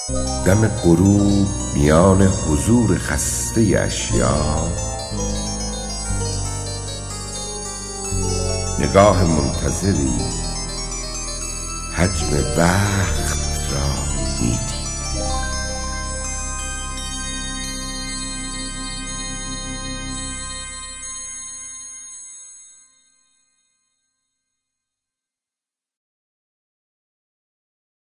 دم غروب میان حضور خسته اشیا، نگاه منتظری حجم وقت را میدید.